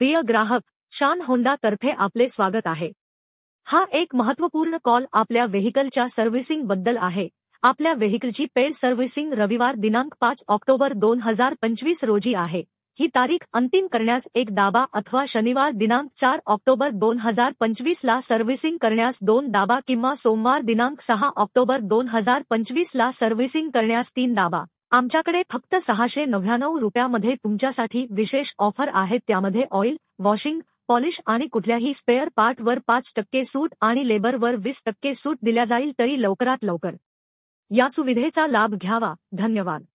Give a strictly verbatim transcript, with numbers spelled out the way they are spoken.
प्रिय ग्राहक, शान होंडा तर्फे आपले स्वागत आहे। हा एक महत्त्वपूर्ण कॉल आपल्या व्हेइकलच्या सर्व्हिसिंग बद्दल आहे। आपल्या व्हेइकलची पेड सर्व्हिसिंग रविवार दिनांक पाच ऑक्टोबर दोन हजार पंचवीस रोजी आहे। ही तारीख अंतिम करण्यास एक दाबा अथवा शनिवार दिनांक चार ऑक्टोबर दोन हजार पंचवीस ला सर्व्हिसिंग करण्यास दोन दाबा किंवा सोमवार दिनांक सहा ऑक्टोबर दोन हजार पंचवीस ला सर्व्हिसिंग करण्यास तीन दाबा। आमच्याकडे फक्त सहाशे नव्याण्णव रुपयामध्ये तुमच्यासाठी विशेष ऑफर आहेत, त्यामध्ये ऑइल, वॉशिंग, पॉलिश आणि कुठल्याही स्पेअर पार्ट वर पाच टक्के सूट आणि लेबर वर वीस टक्के सूट दिल्या जाईल, तरी लवकरात लवकर या सुविधेचा लाभ घ्यावा। धन्यवाद।